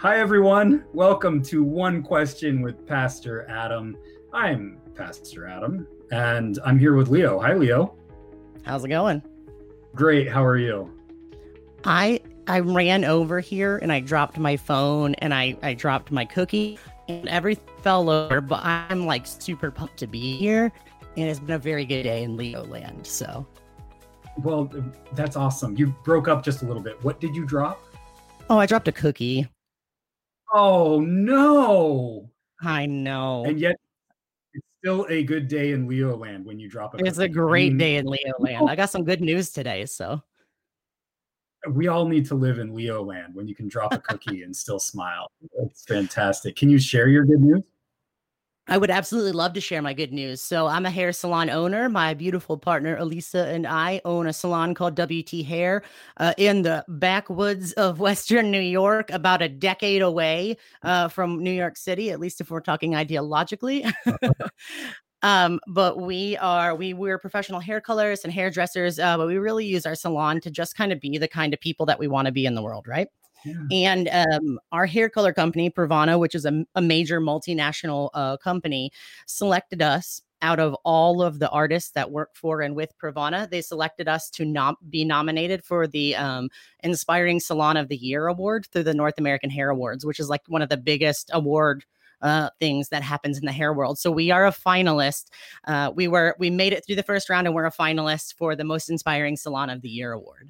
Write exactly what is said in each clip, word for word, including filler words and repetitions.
Hi, everyone. Welcome to One Question with Pastor Adam. I'm Pastor Adam, and I'm here with Leo. Hi, Leo. How's it going? Great. How are you? I I ran over here and I dropped my phone and I, I dropped my cookie and everything fell over, but I'm like super pumped to be here. And it's been a very good day in Leo land. So, well, that's awesome. You broke up just a little bit. What did you drop? Oh, I dropped a cookie. Oh, no. I know. And yet it's still a good day in Leo land when you drop a It's cookie. a great I mean, day in Leo land. I got some good news today. So we all need to live in Leo land when you can drop a cookie and still smile. It's fantastic. Can you share your good news? I would absolutely love to share my good news. So I'm a hair salon owner. My beautiful partner, Elisa, and I own a salon called W T Hair uh, in the backwoods of Western New York, about a decade away uh, from New York City, at least if we're talking ideologically. Um, but we are, we, we're professional hair colorists and hairdressers, uh, but we really use our salon to just kind of be the kind of people that we want to be in the world, right? Yeah. And um, our hair color company, Pravana, which is a, a major multinational uh, company, selected us out of all of the artists that work for and with Pravana. They selected us to not be nominated for the um, Inspiring Salon of the Year award through the North American Hair Awards, which is like one of the biggest award uh, things that happens in the hair world. So we are a finalist. Uh, we were, we made it through the first round and we're a finalist for the Most Inspiring Salon of the Year award.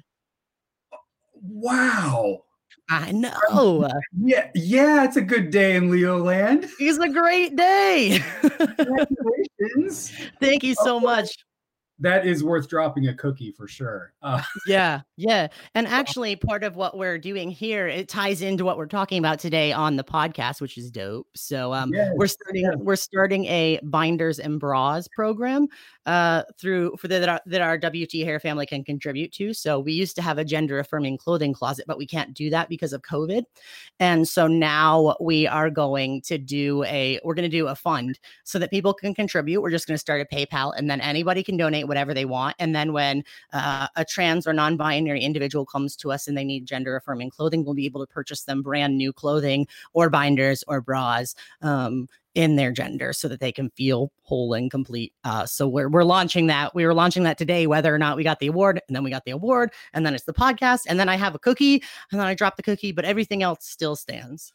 Wow. I know. Yeah, yeah, it's a good day in Leo land. It's a great day. Congratulations. Thank you so much. That is worth dropping a cookie for sure. Uh, yeah, yeah. And actually, part of what we're doing here, it ties into what we're talking about today on the podcast, which is dope. So um, yes, we're starting yes. we're starting a binders and bras program uh, through for the, that, our, that our W T Hair family can contribute to. So we used to have a gender affirming clothing closet, but we can't do that because of COVID. And so now we are going to do a we're going to do a fund so that people can contribute. We're just going to start a PayPal, and then anybody can donate whatever they want. And then when uh, a trans or non-binary individual comes to us and they need gender affirming clothing, we'll be able to purchase them brand new clothing or binders or bras um, in their gender so that they can feel whole and complete. Uh, so we're, we're launching that. We were launching that today, whether or not we got the award, and then we got the award, and then it's the podcast, and then I have a cookie, and then I drop the cookie, but everything else still stands.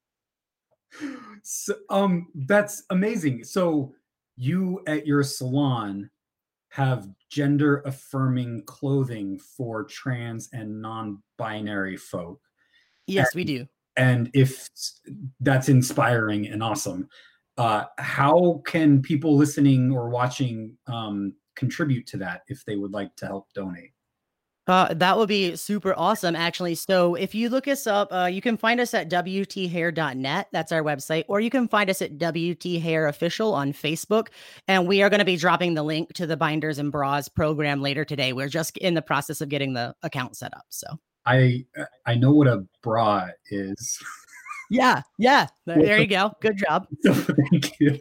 So, um, that's amazing. So you at your salon have gender affirming clothing for trans and non-binary folk. Yes, and, we do. And if that's inspiring and awesome, uh, how can people listening or watching um, contribute to that if they would like to help donate? Uh, that would be super awesome, actually. So if you look us up, uh, you can find us at W T hair dot net. That's our website. Or you can find us at W T Hair Official on Facebook. And we are going to be dropping the link to the Binders and Bras program later today. We're just in the process of getting the account set up. So I I know what a bra is. Yeah, yeah. There, there you go. Good job. Thank you.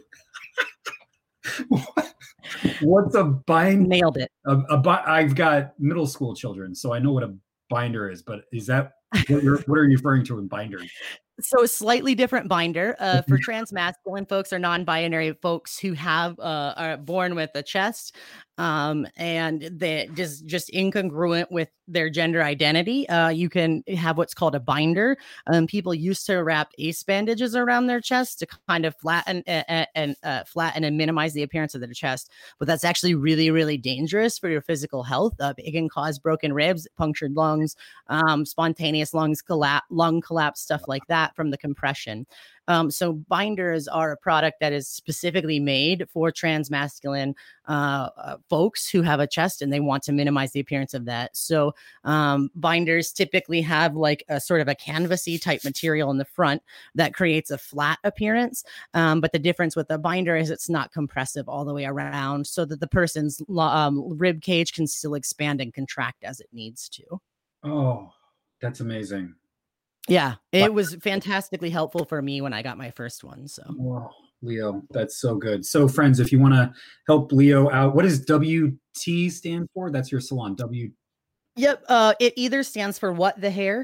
What's a bind? Nailed it. A, a, I've got middle school children, so I know what a binder is. But is that what, you're, what are you referring to in binders? So a slightly different binder uh, for trans masculine folks or non-binary folks who have uh, are born with a chest um, and they just just incongruent with their gender identity. Uh, you can have what's called a binder. Um, people used to wrap ace bandages around their chest to kind of flatten and, and uh, flatten and minimize the appearance of their chest, but that's actually really really dangerous for your physical health. Uh, it can cause broken ribs, punctured lungs, um, spontaneous lungs collapse, lung collapse, stuff like that from the compression. Um, so binders are a product that is specifically made for trans masculine uh, uh, folks who have a chest and they want to minimize the appearance of that. So um, binders typically have like a sort of a canvasy type material in the front that creates a flat appearance. Um, but the difference with the binder is it's not compressive all the way around so that the person's um, rib cage can still expand and contract as it needs to. Oh, that's amazing. Yeah, it was fantastically helpful for me when I got my first one. So, wow, Leo, that's so good. So, friends, if you want to help Leo out, what does W T stand for? That's your salon. W. Yep. Uh, it either stands for What the Hair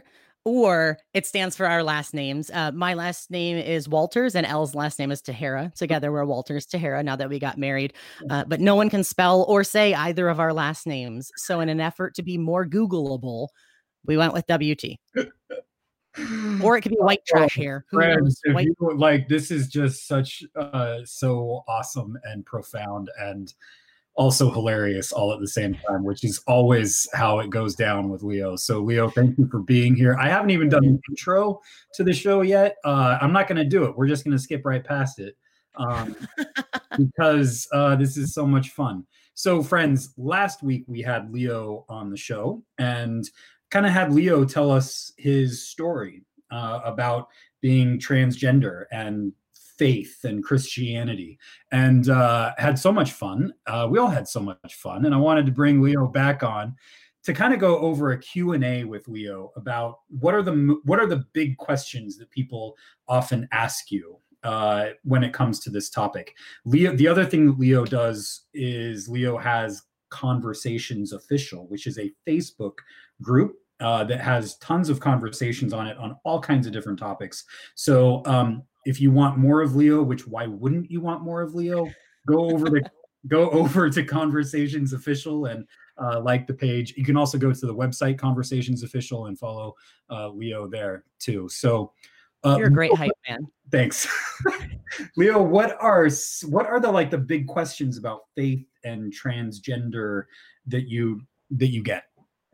or it stands for our last names. Uh, my last name is Walters, and Elle's last name is Tahara. Together, we're Walters Tahara now that we got married. Uh, but no one can spell or say either of our last names. So, in an effort to be more Googleable, we went with W T. Or it could be white trash hair. Who Friends, knows? if White- you, like, this is just such uh, so awesome and profound and also hilarious all at the same time, which is always how it goes down with Leo. So Leo, thank you for being here. I haven't even done an intro to the show yet. Uh, I'm not going to do it. We're just going to skip right past it um, because uh, this is so much fun. So friends, last week we had Leo on the show and kind of had Leo tell us his story uh, about being transgender and faith and Christianity, and uh, had so much fun. Uh, we all had so much fun, and I wanted to bring Leo back on to kind of go over a Q and A with Leo about what are the what are the big questions that people often ask you uh, when it comes to this topic. Leo, the other thing that Leo does is Leo has Conversations Official, which is a Facebook group uh, that has tons of conversations on it on all kinds of different topics. So um, if you want more of Leo, which why wouldn't you want more of Leo? Go over to go over to Conversations Official and uh, like the page. You can also go to the website Conversations Official and follow uh, Leo there too. So uh, you're a great hype man. Thanks, Leo. What are what are the like the big questions about faith and transgender that you that you get?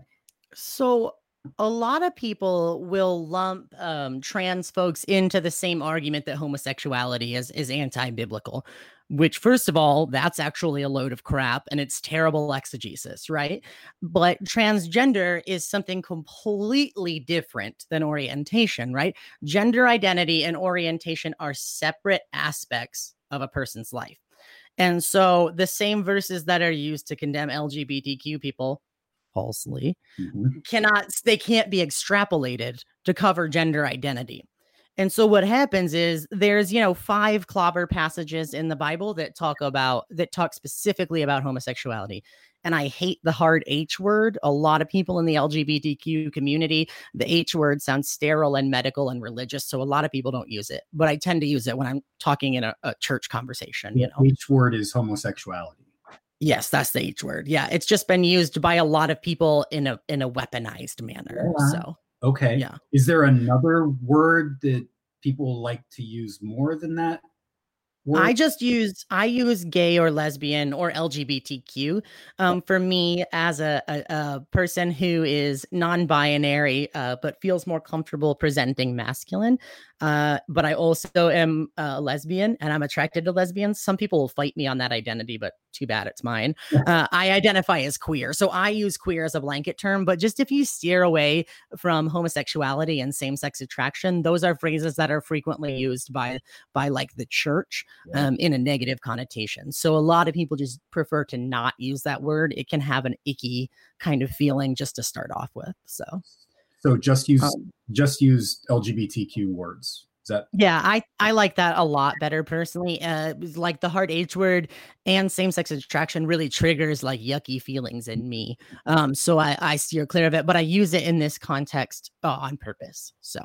So a lot of people will lump um, trans folks into the same argument that homosexuality is is anti-biblical, which, first of all, that's actually a load of crap and it's terrible exegesis, right? But transgender is something completely different than orientation, right? Gender identity and orientation are separate aspects of a person's life. And so the same verses that are used to condemn L G B T Q people falsely mm-hmm. cannot they can't be extrapolated to cover gender identity. And so what happens is there's, you know, five clobber passages in the Bible that talk about that talk specifically about homosexuality. And I hate the hard H word. A lot of people in the L G B T Q community, the H word sounds sterile and medical and religious. So a lot of people don't use it, but I tend to use it when I'm talking in a, a church conversation. You know, H word is homosexuality. Yes, that's the H word. Yeah, it's just been used by a lot of people in a in a weaponized manner. Yeah. So okay, yeah. Is there another word that people like to use more than that word? I just use I use gay or lesbian or L G B T Q. Um, for me, as a, a, a person who is non-binary uh, but feels more comfortable presenting masculine. Uh, but I also am a lesbian and I'm attracted to lesbians. Some people will fight me on that identity, but too bad it's mine. Uh, I identify as queer. So I use queer as a blanket term, but just if you steer away from homosexuality and same-sex attraction, those are phrases that are frequently used by, by like the church um, in a negative connotation. So a lot of people just prefer to not use that word. It can have an icky kind of feeling just to start off with. So So just use um, just use L G B T Q words. Is that? Yeah, I, I like that a lot better personally. Uh, like the hard H word and same-sex attraction really triggers like yucky feelings in me. Um, so I, I steer clear of it, but I use it in this context uh, on purpose. So,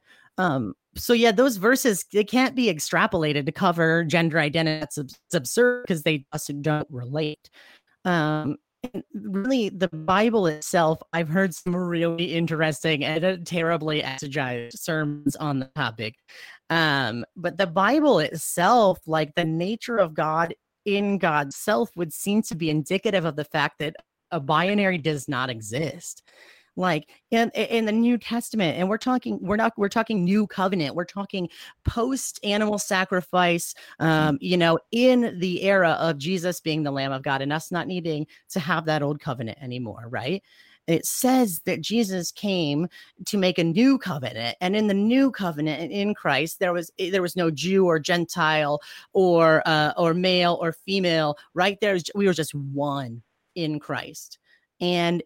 um, so yeah, those verses, they can't be extrapolated to cover gender identity. It's, it's absurd because they just don't relate. Um, Really, the Bible itself, I've heard some really interesting and terribly exegized sermons on the topic. Um, but the Bible itself, like the nature of God in God's self, would seem to be indicative of the fact that a binary does not exist. Like in in the New Testament, and we're talking, we're not, we're talking New Covenant, we're talking post animal sacrifice, um, you know, in the era of Jesus being the Lamb of God and us not needing to have that old covenant anymore, right? It says that Jesus came to make a new covenant, and in the new covenant in Christ, there was there was no Jew or Gentile or uh, or male or female, right? There's we were just one in Christ, and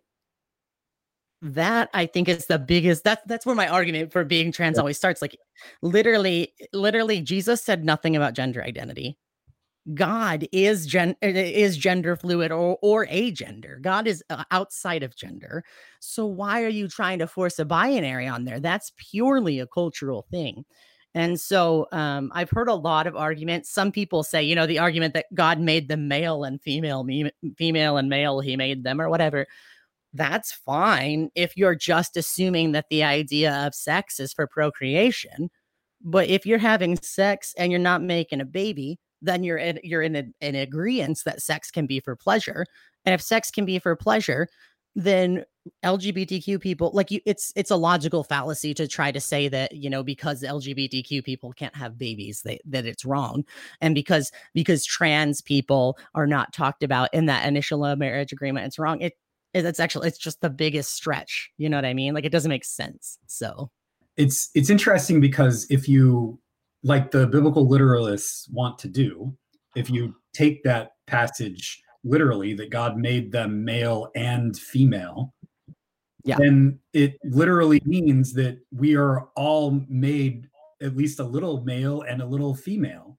that I think is the biggest, that's, that's where my argument for being trans always starts. Like literally, literally Jesus said nothing about gender identity. God is gen is gender fluid or or agender. God is uh, outside of gender. So why are you trying to force a binary on there? That's purely a cultural thing. And so um, I've heard a lot of arguments. Some people say, you know, the argument that God made them male and female, me, female and male, he made them or whatever. That's fine if you're just assuming that the idea of sex is for procreation. But if you're having sex and you're not making a baby, then you're in, you're in a, an agreement that sex can be for pleasure. And if sex can be for pleasure, then L G B T Q people, like you, it's it's a logical fallacy to try to say that, you know, because L G B T Q people can't have babies, they, that it's wrong, and because because trans people are not talked about in that initial uh, marriage agreement, it's wrong. It it's actually it's just the biggest stretch. You know what I mean? Like it doesn't make sense. So it's it's interesting because if you, like the biblical literalists want to do, if you take that passage literally, that God made them male and female, yeah, then it literally means that we are all made at least a little male and a little female.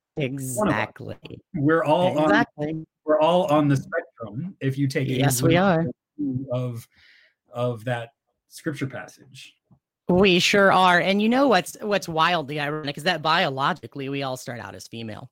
Exactly. We're all exactly. on we're all on the spectrum. If you take yes, we are of of that scripture passage. We sure are. And you know what's what's wildly ironic is that biologically we all start out as female.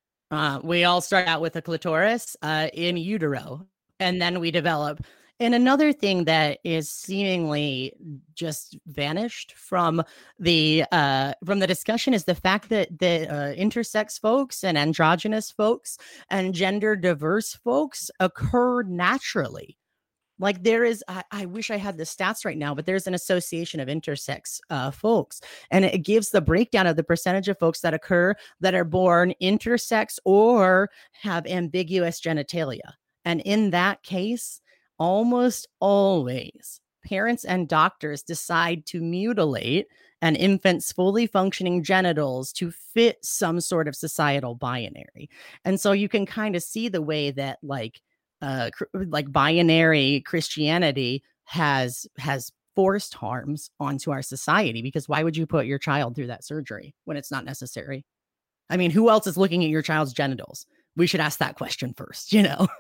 Uh, we all start out with a clitoris uh, in utero, and then we develop. And another thing that is seemingly just vanished from the uh, from the discussion is the fact that the uh, intersex folks and androgynous folks and gender diverse folks occur naturally. Like there is, I, I wish I had the stats right now, but there's an association of intersex uh, folks, and it gives the breakdown of the percentage of folks that occur that are born intersex or have ambiguous genitalia. And in that case, almost always parents and doctors decide to mutilate an infant's fully functioning genitals to fit some sort of societal binary. And so you can kind of see the way that like, uh like binary Christianity has has forced harms onto our society, because why would you put your child through that surgery when it's not necessary? I mean, who else is looking at your child's genitals? We should ask that question first, you know.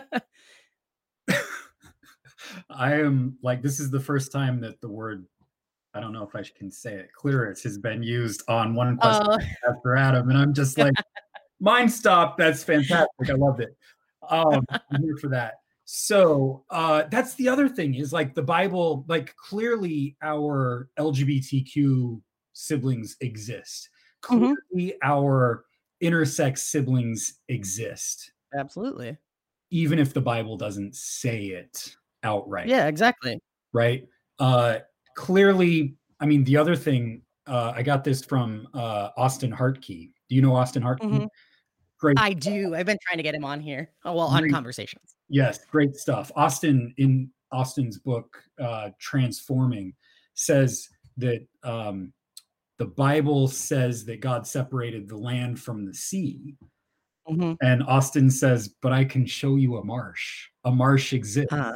I am like, this is the first time that the word, I don't know if I can say it, clitoris has been used on one question uh, after Adam, and I'm just like, mine stopped. That's fantastic. I loved it. um I'm here for that. So uh that's the other thing is like the Bible, like clearly our L G B T Q siblings exist. Clearly mm-hmm. our intersex siblings exist. Absolutely. Even if the Bible doesn't say it outright. Yeah, exactly. Right. Uh clearly, I mean, the other thing, uh I got this from uh Austin Hartkey. Do you know Austin Hartkey? Mm-hmm. Great. I do. I've been trying to get him on here. Oh, well, great. On Conversations. Yes, great stuff. Austin, in Austin's book, uh, Transforming, says that um, the Bible says that God separated the land from the sea. Mm-hmm. And Austin says, but I can show you a marsh. A marsh exists. Uh,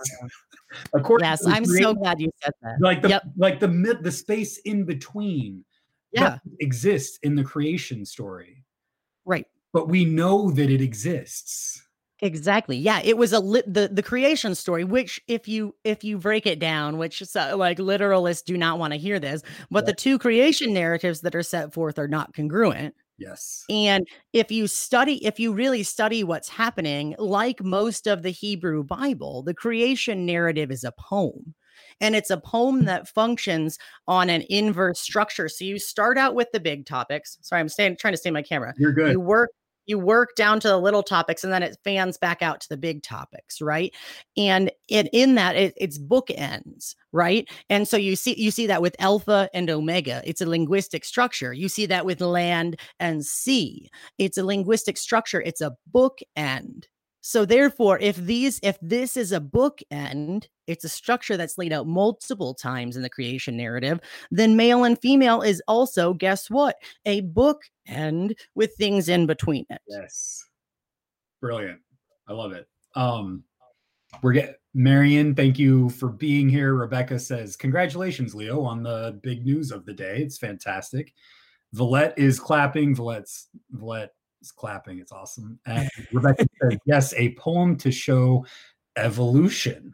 yes, I'm creation, so glad you said that. Like the, yep. like the, the space in between yeah. exists in the creation story. Right. But we know that it exists. Exactly. Yeah, it was a li- the the creation story, which if you if you break it down, which uh, like literalists do not want to hear this, but yeah. the two creation narratives that are set forth are not congruent. Yes. And if you study, if you really study what's happening, like most of the Hebrew Bible, the creation narrative is a poem. And it's a poem that functions on an inverse structure. So you start out with the big topics. Sorry, I'm staying, trying to stay in my camera. You're good. You work, you work down to the little topics, and then it fans back out to the big topics, right? And it in that it, it's bookends, right? And so you see you see that with Alpha and Omega. It's a linguistic structure. You see that with land and sea. It's a linguistic structure. It's a bookend. So therefore, if these, if this is a bookend, it's a structure that's laid out multiple times in the creation narrative, then male and female is also, guess what? A bookend with things in between it. Yes. Brilliant. I love it. Um, we're getting Marion, thank you for being here. Rebecca says, congratulations, Leo, on the big news of the day. It's fantastic. Valette is clapping. Valette's Valette is clapping. It's awesome. And Rebecca says, yes, a poem to show evolution.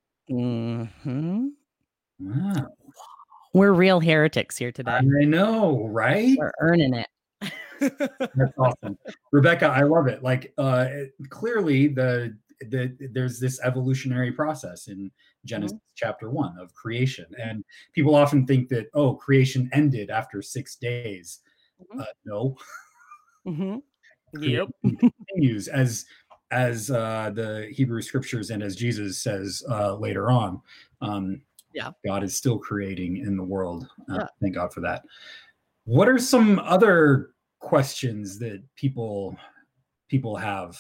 Mm-hmm. Wow. We're real heretics here today. I know, right? We're earning it. That's awesome. Rebecca, I love it. Like, uh, clearly the, the there's this evolutionary process in Genesis mm-hmm. chapter one of creation. And people often think that, oh, creation ended after six days. Mm-hmm. Uh, no. Mm-hmm. Yep. Continues as, as uh, the Hebrew scriptures and as Jesus says uh, later on. Um, yeah. God is still creating in the world. Uh, yeah. Thank God for that. What are some other questions that people people have?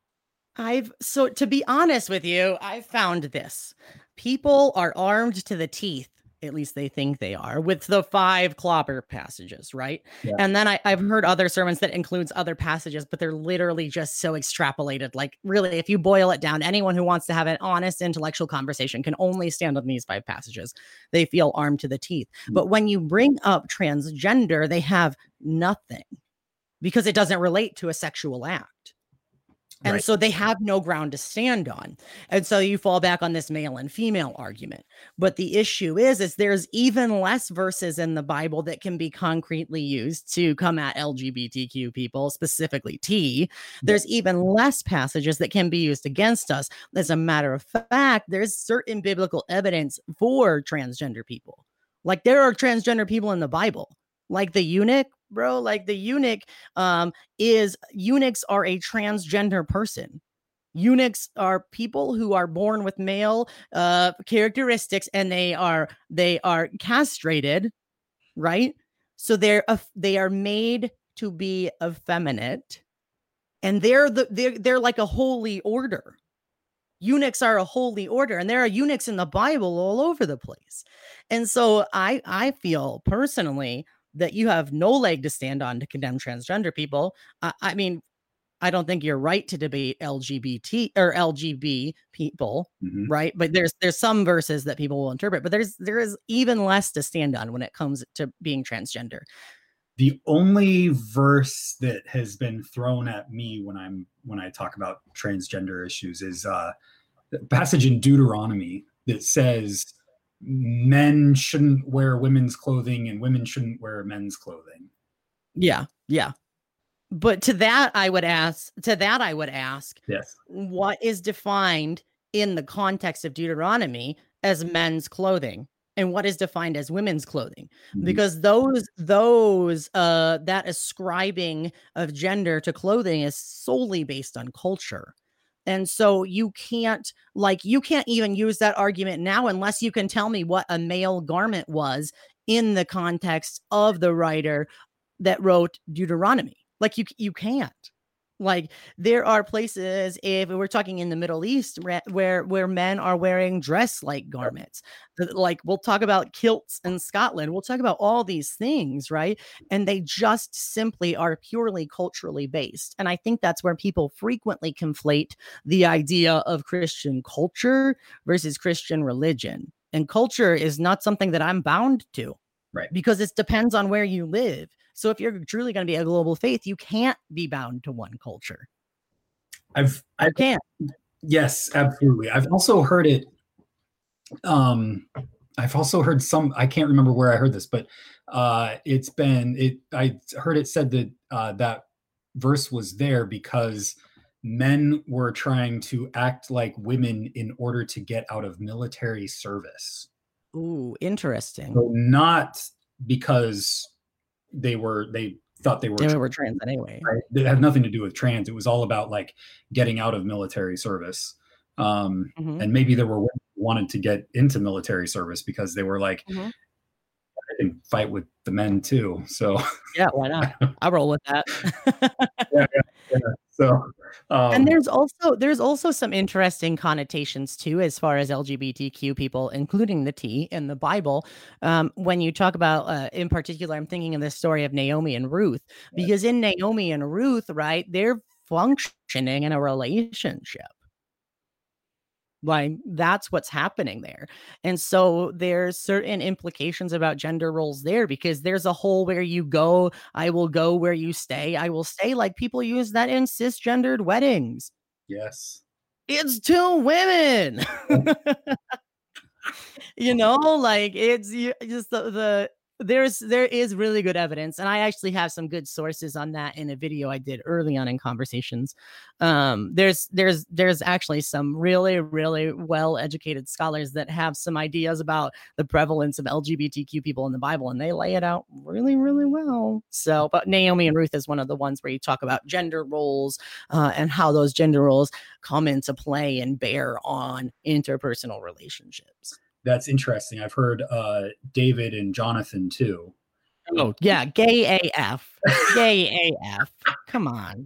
I've so to be honest with you, I've found this. People are armed to the teeth, at least they think they are, with the five clobber passages, right? Yeah. And then I, I've heard other sermons that includes other passages, but they're literally just so extrapolated. Like, really, if you boil it down, anyone who wants to have an honest intellectual conversation can only stand on these five passages. They feel armed to the teeth. Mm-hmm. But when you bring up transgender, they have nothing because it doesn't relate to a sexual act. And right. so they have no ground to stand on. And so you fall back on this male and female argument. But the issue is, is there's even less verses in the Bible that can be concretely used to come at L G B T Q people, specifically T. There's even less passages that can be used against us. As a matter of fact, there's certain biblical evidence for transgender people. Like, there are transgender people in the Bible, like the eunuch. Bro, like the eunuch um, is eunuchs are a transgender person. Eunuchs are people who are born with male uh, characteristics, and they are they are castrated, right? So they're uh, they are made to be effeminate, and they're the they're they're like a holy order. Eunuchs are a holy order, and there are eunuchs in the Bible all over the place. And so I I feel personally that you have no leg to stand on to condemn transgender people. Uh, I mean, I don't think you're right to debate L G B T or L G B people, mm-hmm. right? But there's there's some verses that people will interpret, but there's there is even less to stand on when it comes to being transgender. The only verse that has been thrown at me when I'm when I talk about transgender issues is uh, the passage in Deuteronomy that says men shouldn't wear women's clothing and women shouldn't wear men's clothing. Yeah, yeah. But to that, I would ask, to that, I would ask, yes, what is defined in the context of Deuteronomy as men's clothing and what is defined as women's clothing? Mm-hmm. Because those, those, uh, that ascribing of gender to clothing is solely based on culture. And so you can't like you can't even use that argument now unless you can tell me what a male garment was in the context of the writer that wrote Deuteronomy. Like you, you can't. Like there are places, if we're talking in the Middle East, where where men are wearing dress-like garments. Like we'll talk about kilts in Scotland. We'll talk about all these things, right? And they just simply are purely culturally based. And I think that's where people frequently conflate the idea of Christian culture versus Christian religion. And culture is not something that I'm bound to. Right. Because it depends on where you live. So if you're truly going to be a global faith, you can't be bound to one culture. I've, I can't. Yes, absolutely. I've also heard it. Um, I've also heard some, I can't remember where I heard this, but uh, it's been, it, I heard it said that uh, that verse was there because men were trying to act like women in order to get out of military service. Ooh, interesting. So not because they were, they thought they were, they trans, were trans anyway. Right? It had nothing to do with trans. It was all about like getting out of military service. Um, mm-hmm. And maybe there were women who wanted to get into military service because they were like, mm-hmm. I can fight with the men too. So yeah, why not? I'll roll with that. yeah, yeah, yeah. So, um, and there's also there's also some interesting connotations too, as far as L G B T Q people, including the T in the Bible. Um, when you talk about, uh, in particular, I'm thinking of the story of Naomi and Ruth, because in Naomi and Ruth, right, they're functioning in a relationship. Like that's what's happening there. And so there's certain implications about gender roles there because there's a whole where you go, I will go where you stay, I will stay. Like people use that in cisgendered weddings. Yes. It's two women. You know, like it's you, just the, the there's there is really good evidence, and I actually have some good sources on that in a video I did early on in conversations. Um, there's there's there's actually some really really well educated scholars that have some ideas about the prevalence of L G B T Q people in the Bible, and they lay it out really really well. So, but Naomi and Ruth is one of the ones where you talk about gender roles uh, and how those gender roles come into play and bear on interpersonal relationships. That's interesting. I've heard uh, David and Jonathan too. Oh yeah, gay A F, gay A F. Come on.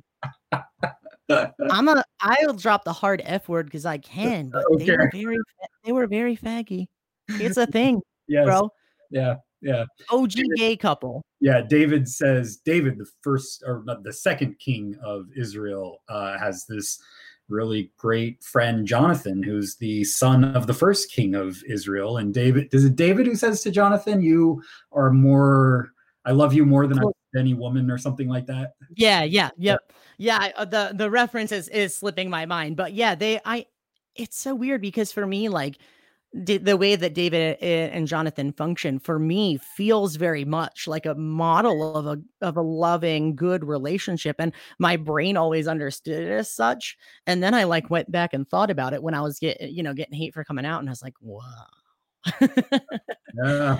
I'm a. I'll drop the hard F word because I can, but Okay. they were very. They were very faggy. It's a thing, yes. bro. Yeah, yeah. O G David, gay couple. Yeah, David says David, the first or not the second king of Israel, uh, has this really great friend Jonathan, who's the son of the first king of Israel. And David, is it David who says to Jonathan, "You are more, I love you more than I love any woman," or something like that? Yeah, yeah, yep, yeah. yeah the the reference is is slipping my mind, but yeah, they, I. It's so weird because for me, like. The way that David and Jonathan function for me feels very much like a model of a of a loving, good relationship, and my brain always understood it as such. And then I like went back and thought about it when I was getting, you know, getting hate for coming out, and I was like, wow. Yeah,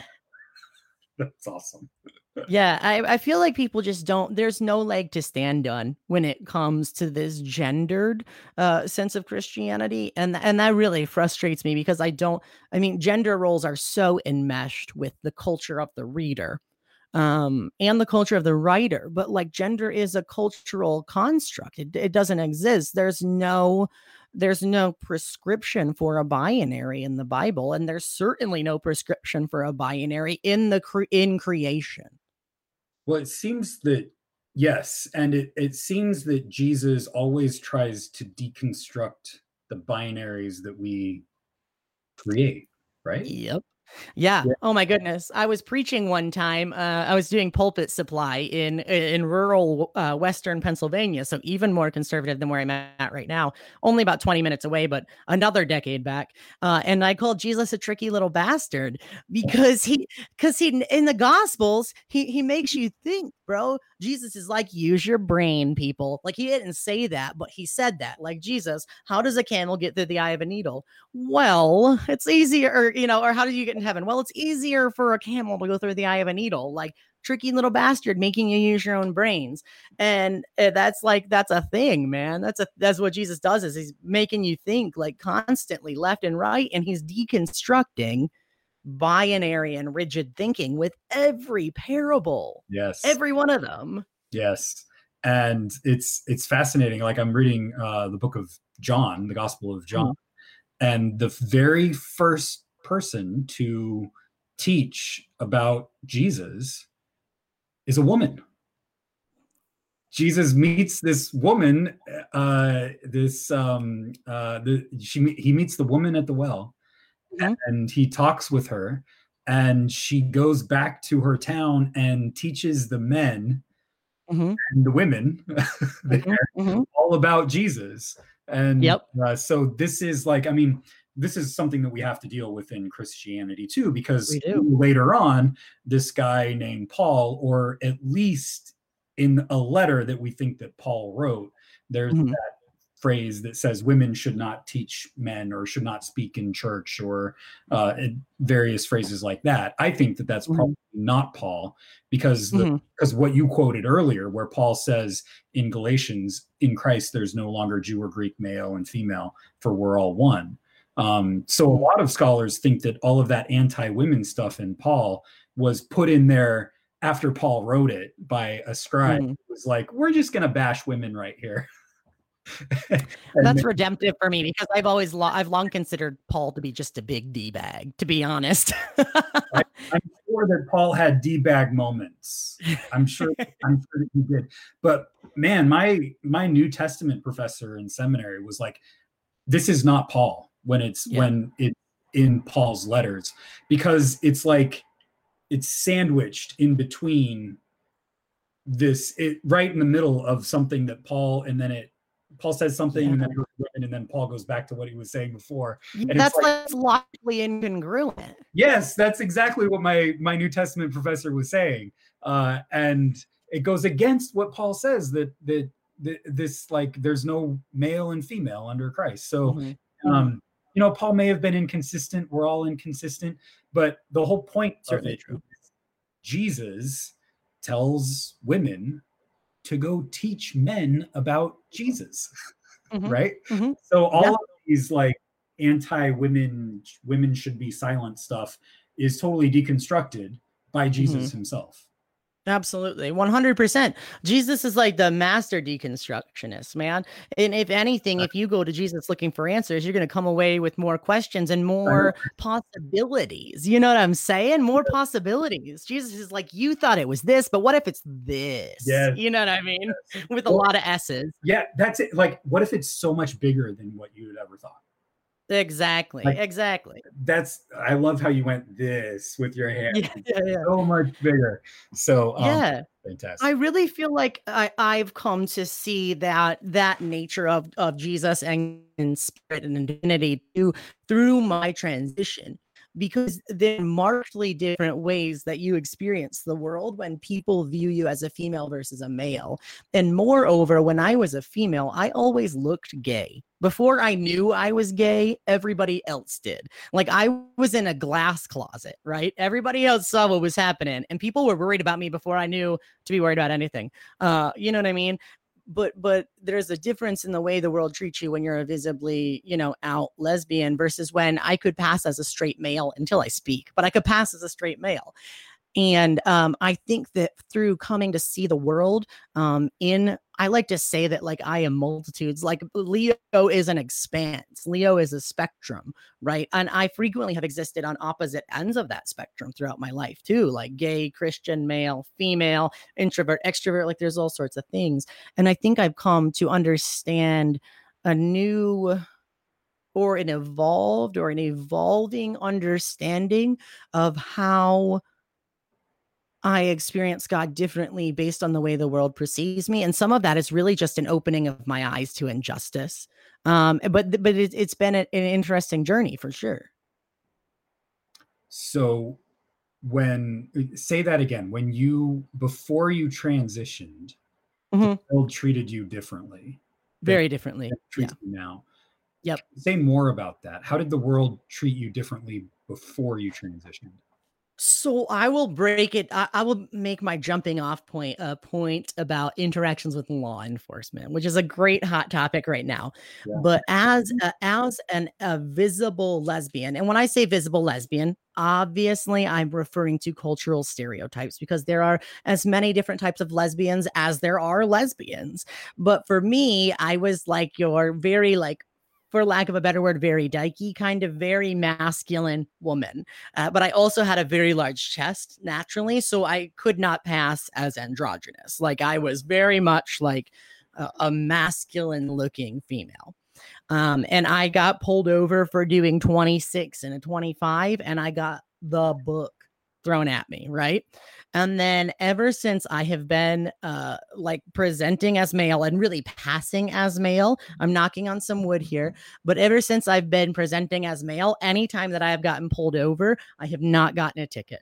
that's awesome. Yeah, I, I feel like people just don't, there's no leg to stand on when it comes to this gendered uh, sense of Christianity. And, and that really frustrates me because I don't, I mean, gender roles are so enmeshed with the culture of the reader um, and the culture of the writer. But like gender is a cultural construct. It, it doesn't exist. There's no There's no prescription for a binary in the Bible, and there's certainly no prescription for a binary in the cre- in creation. Well, it seems that, yes, and it, it seems that Jesus always tries to deconstruct the binaries that we create, right? Yep. Yeah. Yeah. Oh my goodness. I was preaching one time. Uh, I was doing pulpit supply in in rural uh, Western Pennsylvania, so even more conservative than where I'm at right now. Only about twenty minutes away, but another decade back. Uh, and I called Jesus a tricky little bastard because he, because he in the Gospels he he makes you think, bro. Jesus is like, use your brain, people. Like he didn't say that, but he said that. Like Jesus, how does a camel get through the eye of a needle? Well, it's easier, or, you know, or how do you get in heaven? Well, it's easier for a camel to go through the eye of a needle, like tricky little bastard making you use your own brains. And uh, that's like, that's a thing, man. That's a, that's what Jesus does, is he's making you think like constantly left and right. And he's deconstructing binary and rigid thinking with every parable. Yes. Every one of them. Yes. And it's, it's fascinating. Like I'm reading uh, the book of John, the Gospel of John. Mm-hmm. And the very first person to teach about Jesus is a woman. Jesus meets this woman, uh, this um, uh, the, she he meets the woman at the well, mm-hmm. and he talks with her, and she goes back to her town and teaches the men mm-hmm. and the women there mm-hmm. all about Jesus. And yep. uh, so this is like, I mean, this is something that we have to deal with in Christianity too, because later on, this guy named Paul, or at least in a letter that we think that Paul wrote, there's mm-hmm. that phrase that says women should not teach men or should not speak in church, or uh, various phrases like that. I think that that's probably mm-hmm. not Paul, because the, mm-hmm. because what you quoted earlier, where Paul says in Galatians, in Christ, there's no longer Jew or Greek, male and female, for we're all one. Um, so a lot of scholars think that all of that anti-women stuff in Paul was put in there after Paul wrote it by a scribe. Mm-hmm. It was like, we're just going to bash women right here. That's redemptive for me, because I've always lo- I've long considered Paul to be just a big D-bag, to be honest. I, I'm sure that Paul had D-bag moments. I'm sure I'm sure that he did. But man, my my New Testament professor in seminary was like, this is not Paul. when it's Yeah. when it's in Paul's letters, because it's like it's sandwiched in between this, it right in the middle of something that Paul, and then it Paul says something, Yeah. and then it goes to women, and then Paul goes back to what he was saying before. Yeah, And that's it's like, that's logically incongruent. yes, that's exactly what my my New Testament professor was saying, uh, and it goes against what Paul says, that that, that this, like, there's no male and female under Christ. So, Mm-hmm. um, you know, Paul may have been inconsistent. We're all inconsistent, but the whole point Certainly of it true. is Jesus tells women to go teach men about Jesus, Mm-hmm. right? Mm-hmm. So all Yeah. of these like anti-women, women should be silent stuff is totally deconstructed by Jesus Mm-hmm. himself. Absolutely. one hundred percent. Jesus is like the master deconstructionist, man. And if anything, if you go to Jesus looking for answers, you're going to come away with more questions and more possibilities. You know what I'm saying? More possibilities. Jesus is like, you thought it was this, but what if it's this? Yes. You know what I mean? Yes. With a Well, lot of S's. Yeah, that's it. Like, what if it's so much bigger than what you had ever thought? Exactly. Like, exactly. That's, I love how you went this with your hand. Yeah, yeah, yeah. So much bigger. So um, yeah. fantastic. I really feel like I, I've come to see that that nature of, of Jesus and, and spirit and divinity too, through my transition, because there are markedly different ways that you experience the world when people view you as a female versus a male. And moreover, when I was a female, I always looked gay. Before I knew I was gay, everybody else did. Like, I was in a glass closet, right? Everybody else saw what was happening, and people were worried about me before I knew to be worried about anything. Uh, you know what I mean? But but there's a difference in the way the world treats you when you're a visibly, you know, out lesbian versus when I could pass as a straight male until I speak, but I could pass as a straight male. And um, I think that through coming to see the world um, in, I like to say that like I am multitudes, like Leo is an expanse. Leo is a spectrum, right? And I frequently have existed on opposite ends of that spectrum throughout my life too, like gay, Christian, male, female, introvert, extrovert, like there's all sorts of things. And I think I've come to understand a new or an evolved or an evolving understanding of how I experience God differently based on the way the world perceives me. And some of that is really just an opening of my eyes to injustice. Um, but but it, it's been a, an interesting journey for sure. So when, say that again, when you, before you transitioned, Mm-hmm. the world treated you differently. Very differently. Treats Yeah. you now. Yep. Say more about that. How did the world treat you differently before you transitioned? So I will break it. I, I will make my jumping off point a point about interactions with law enforcement, which is a great hot topic right now. Yeah. But as a, as an a visible lesbian, and when I say visible lesbian, obviously I'm referring to cultural stereotypes because there are as many different types of lesbians as there are lesbians. But for me, I was like your very like, for lack of a better word, very dykey, kind of very masculine woman. Uh, but I also had a very large chest naturally, so I could not pass as androgynous. Like I was very much like a, a masculine looking female. Um, and I got pulled over for doing twenty-six and a twenty-five, and I got the book thrown at me, right? And then ever since I have been uh like presenting as male and really passing as male, I'm knocking on some wood here, but ever since I've been presenting as male, anytime that I have gotten pulled over, I have not gotten a ticket.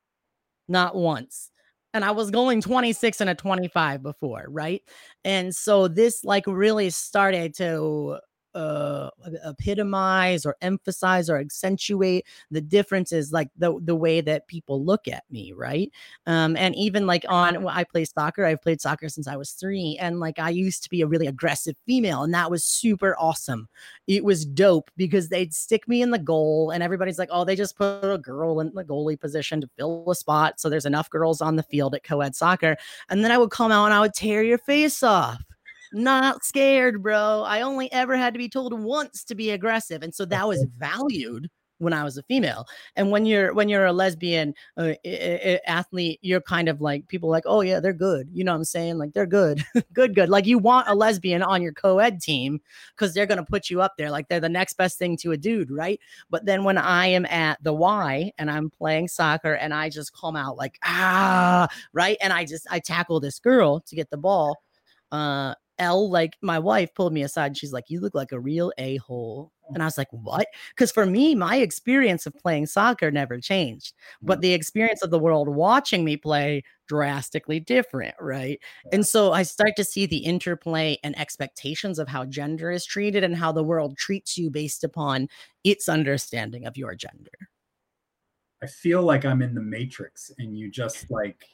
Not once. And I was going twenty-six and a twenty-five before, right? And so this like really started to uh epitomize or emphasize or accentuate the differences, like the the way that people look at me, right? Um and even like on, well, I play soccer. I've played soccer since I was three, and like I used to be a really aggressive female, and that was super awesome. It was dope because they'd stick me in the goal, and everybody's like, oh, they just put a girl in the goalie position to fill a spot so there's enough girls on the field at co-ed soccer. And then I would come out and I would tear your face off. Not scared, bro. I only ever had to be told once to be aggressive. And so that was valued when I was a female. And when you're when you're a lesbian uh, I- I- athlete, you're kind of like people like, oh yeah, they're good. You know what I'm saying? Like they're good, good, good. Like you want a lesbian on your co-ed team because they're gonna put you up there. Like they're the next best thing to a dude, right? But then when I am at the Y and I'm playing soccer and I just come out like ah right, and I just I tackle this girl to get the ball. Uh, Elle, like my wife, pulled me aside and she's like, "You look like a real a hole." And I was like, "What?" Because for me, my experience of playing soccer never changed, but the experience of the world watching me play drastically different, right? And so I start to see the interplay and expectations of how gender is treated and how the world treats you based upon its understanding of your gender. I feel like I'm in the Matrix, and you just like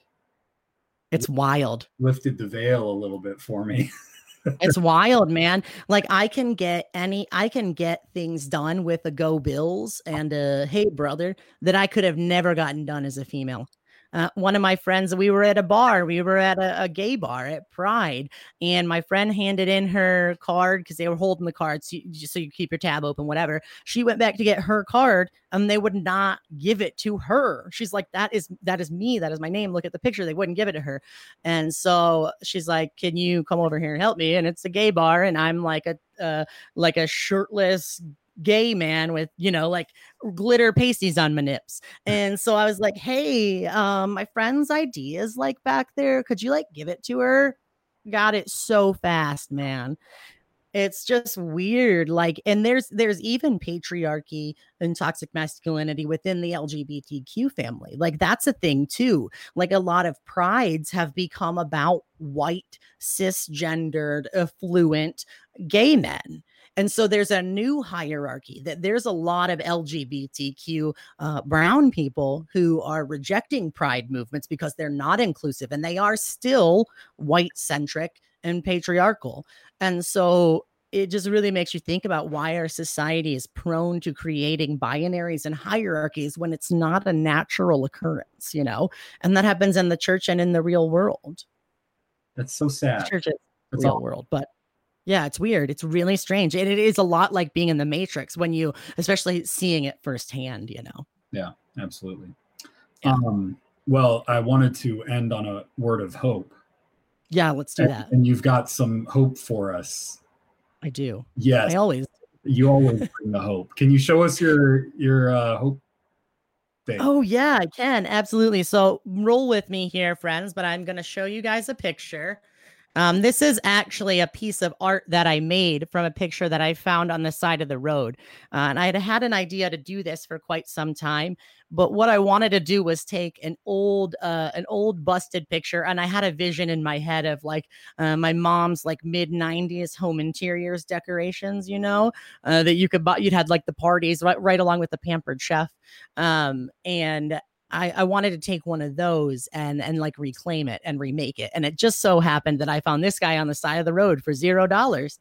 It's wild. lifted the veil a little bit for me. It's wild, man. Like I can get any, I can get things done with a go Bills and a hey brother that I could have never gotten done as a female. Uh, one of my friends, we were at a bar, we were at a, a gay bar at Pride, and my friend handed in her card because they were holding the cards so you, so you keep your tab open, whatever. She went back to get her card, and they would not give it to her. She's like, "That is that is me. That is my name. Look at the picture." They wouldn't give it to her. And so she's like, "Can you come over here and help me?" And it's a gay bar, and I'm like a uh, like a shirtless gay man with, you know, like glitter pasties on my nips. And so I was like, "Hey, um, my friend's I D is like back there. Could you like give it to her?" Got it so fast, man. It's just weird. Like, and there's there's even patriarchy and toxic masculinity within the L G B T Q family. Like that's a thing too. Like a lot of prides have become about white, cisgendered, affluent gay men. And so there's a new hierarchy that there's a lot of L G B T Q uh, brown people who are rejecting pride movements because they're not inclusive and they are still white centric and patriarchal. And so it just really makes you think about why our society is prone to creating binaries and hierarchies when it's not a natural occurrence, you know? And that happens in the church and in the real world. That's so sad. The church is the That's real all. world, but yeah, it's weird. It's really strange. And it is a lot like being in the Matrix when you, especially seeing it firsthand, you know? Yeah, absolutely. Yeah. Um, well, I wanted to end on a word of hope. Yeah, let's do And, that. and you've got some hope for us. I do. Yes, I always you always bring the hope. Can you show us your your uh, hope thing? Oh, yeah, I can. Absolutely. So roll with me here, friends, but I'm going to show you guys a picture. Um, this is actually a piece of art that I made from a picture that I found on the side of the road. Uh, and I had had an idea to do this for quite some time, but what I wanted to do was take an old, uh, an old busted picture, and I had a vision in my head of like uh, my mom's like mid nineties home interiors decorations, you know, uh, that you could buy. You'd had like the parties right, right along with the Pampered Chef, um, and I, I wanted to take one of those and and like reclaim it and remake it. And it just so happened that I found this guy on the side of the road for zero dollars.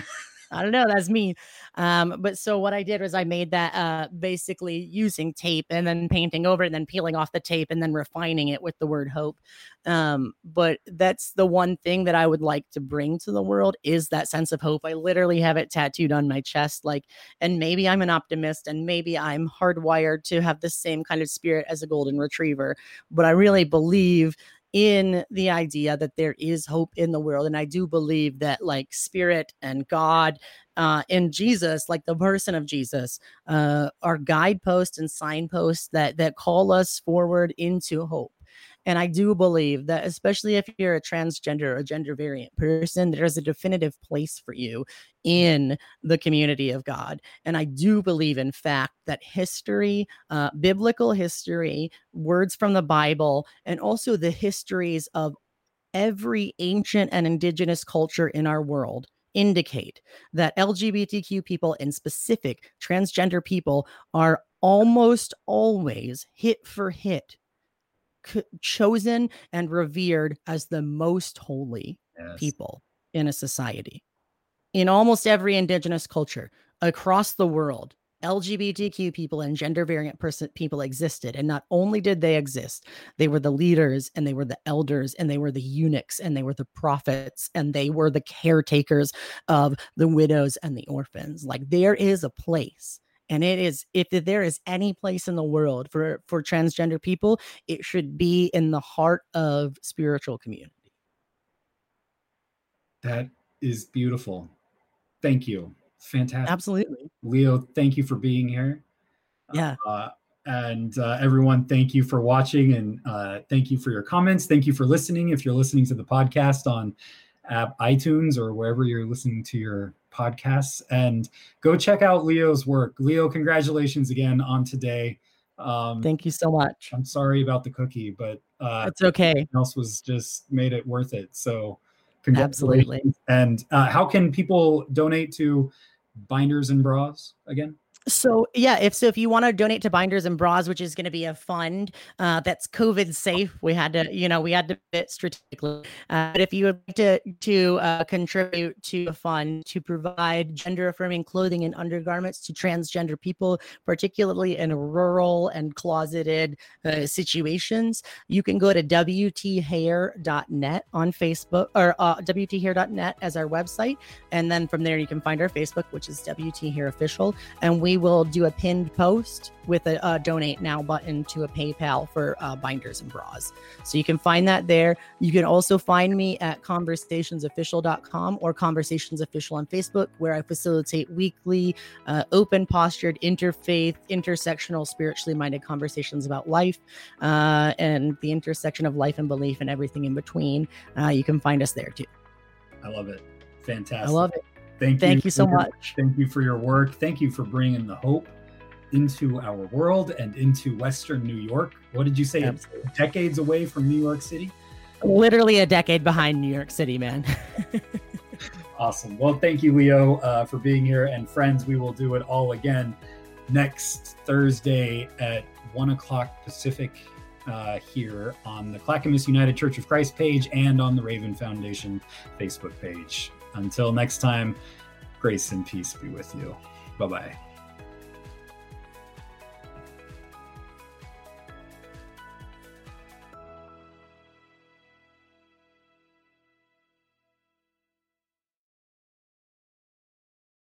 I don't know. That's me. Um, but so what I did was I made that uh, basically using tape and then painting over it and then peeling off the tape and then refining it with the word hope. Um, but that's the one thing that I would like to bring to the world is that sense of hope. I literally have it tattooed on my chest. Like, and maybe I'm an optimist and maybe I'm hardwired to have the same kind of spirit as a golden retriever. But I really believe in the idea that there is hope in the world. And I do believe that like spirit and God uh, and Jesus, like the person of Jesus, uh, are guideposts and signposts that that call us forward into hope. And I do believe that, especially if you're a transgender or gender variant person, there's a definitive place for you in the community of God. And I do believe, in fact, that history, uh, biblical history, words from the Bible, and also the histories of every ancient and indigenous culture in our world indicate that L G B T Q people, in specific transgender people, are almost always hit for hit c- chosen and revered as the most holy Yes. people in a society. In almost every indigenous culture across the world, L G B T Q people and gender variant person people existed. And not only did they exist, they were the leaders and they were the elders and they were the eunuchs and they were the prophets and they were the caretakers of the widows and the orphans. Like there is a place And it is, if there is any place in the world for, for transgender people, it should be in the heart of spiritual community. That is beautiful. Thank you. Fantastic. Absolutely. Leo, thank you for being here. Yeah. Uh, and uh, everyone, thank you for watching, and uh, thank you for your comments. Thank you for listening. If you're listening to the podcast on app iTunes or wherever you're listening to your podcasts, and go check out Leo's work. Leo, congratulations again on today. Um, thank you so much. I'm sorry about the cookie, but uh, it's okay. Else was just made it worth it. So absolutely. And uh, how can people donate to Binders and Bras again? So yeah, if so, if you want to donate to Binders and Bras, which is going to be a fund uh, that's COVID safe, we had to, you know, we had to fit strategically. Uh, but if you would like to to uh, contribute to a fund to provide gender affirming clothing and undergarments to transgender people, particularly in rural and closeted uh, situations, you can go to W T hair dot net on Facebook, or uh, W T hair dot net as our website, and then from there you can find our Facebook, which is W T Hair Official, and we will do a pinned post with a, a donate now button to a PayPal for uh, Binders and Bras. So you can find that there. You can also find me at conversations official dot com or Conversations Official on Facebook, where I facilitate weekly, uh, open postured, interfaith, intersectional, spiritually minded conversations about life uh, and the intersection of life and belief and everything in between. Uh, you can find us there too. I love it. Fantastic. I love it. Thank you. Thank you so much. Thank you for your work. Thank you for bringing the hope into our world and into Western New York. What did you say? Absolutely. Decades away from New York City? Literally a decade behind New York City, man. Awesome. Well, thank you, Leo, uh, for being here. And friends, we will do it all again next Thursday at one o'clock Pacific uh, here on the Clackamas United Church of Christ page and on the Raven Foundation Facebook page. Until next time, grace and peace be with you. Bye-bye.